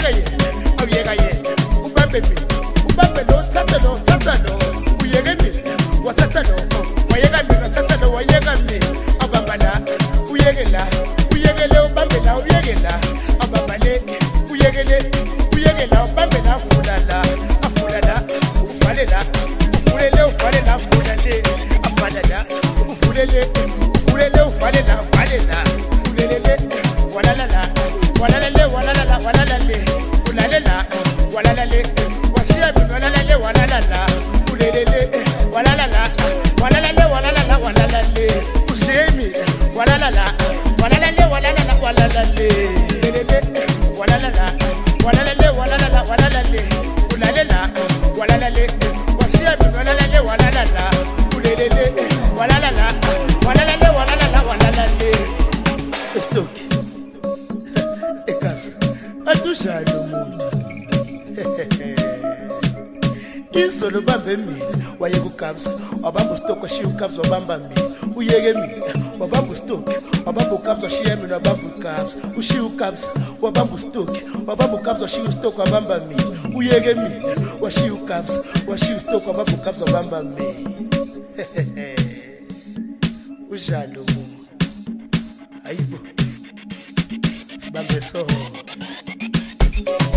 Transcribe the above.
awuyeka yena awuyeka yena ubambe mina ubambe lo thatha lo uyeke mina wathatha lo wayeka mina thatha lo wayeka mina abamba la uyeke la uyekele ubambe la uyeke la abamba le uyekele la ubambe la afula la uvale la uvule le uvale la afula le afala la uvule le uvale la uvale la ulele le walala la walala le walala la walala le ulale la walala le washia bin walala le walala la ulele le walala la walala le walala la walala le usemi walala la walala le walala la walala le ulele le walala la walala le walala la walala le ulale la walala le washia bin walala le walala la ulele le walala la walala le walala la walala le stop ekas atushalo umuntu izolo bambe mina wayeka ukabza wabamba stock washiya ukabza wabamba mina uyeke mina wabamba stock wabamba ukabza washiya mina wabamba ukabza ushiya ukabza wabamba stock wabamba ukabza washiya stock wabamba mina uyeke mina washiya ukabza washiya stock wabamba ukabza wabamba mina ujalo umuntu ayibo sibambe so